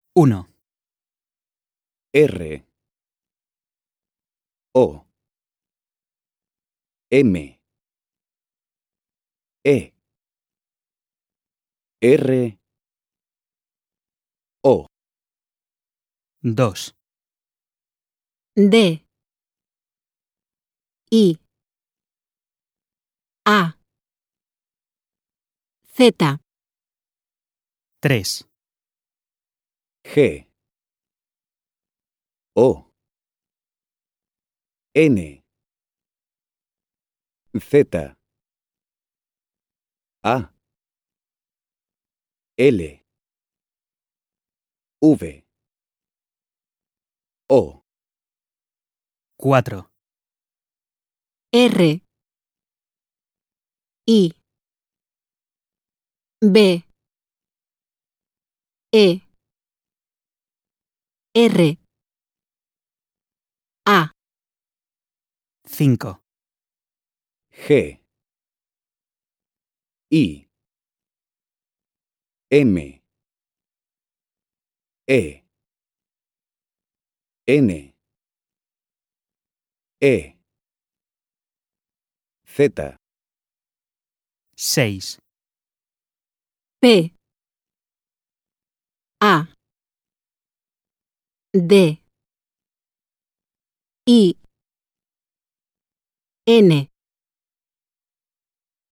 1, R, O, M, E, R, O, 2, D, I, A, Z, 3, G, O, N, Z, A, L, V, O, 4, R, I, B, E, R, A, 5, G, I, M, E, N, E, Z, 6, P, A, D, I, N,